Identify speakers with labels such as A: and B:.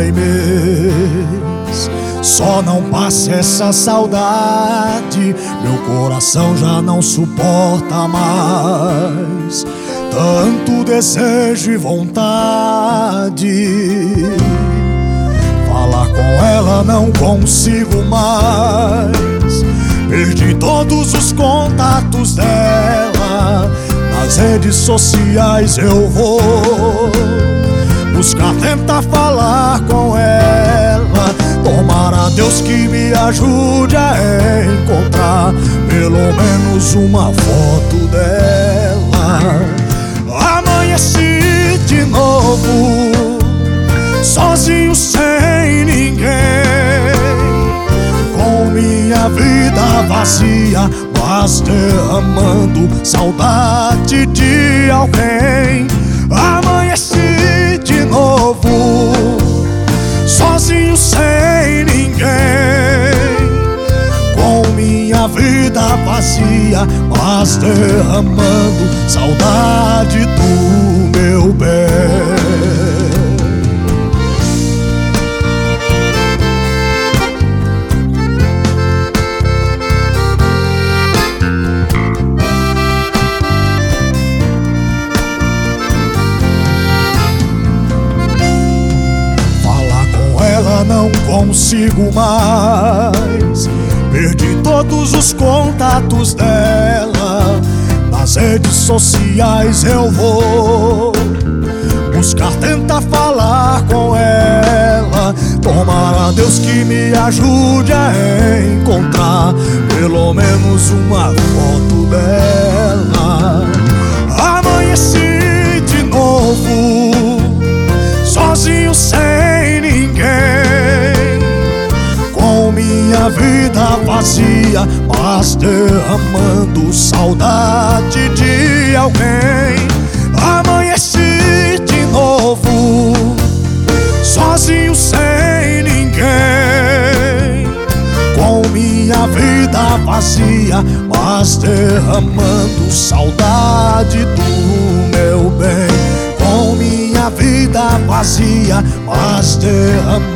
A: em mês. Só não passa essa saudade, meu coração já não suporta mais tanto desejo e vontade. Falar com ela não consigo mais, perdi todos os contatos dela. Nas redes sociais eu vou buscar, tentar falar com ela. Tomara Deus que me ajude a encontrar pelo menos uma foto dela. Amanheci de novo, sozinho sem ninguém, com minha vida vazia, mas derramando saudade de alguém. Amanheci de novo, sozinho sem ninguém, com minha vida vazia, mas derramando saudade do meu bem. Não consigo mais, perdi todos os contatos dela. Nas redes sociais eu vou buscar, tentar falar com ela. Tomara Deus que me ajude a encontrar pelo menos uma foto dela. Amanheci de novo, sozinho sem ninguém, com minha vida vazia, mas derramando saudade de alguém. Amanheci de novo, sozinho sem ninguém, com minha vida vazia, mas derramando saudade do meu bem. Com minha vida vazia, mas derramando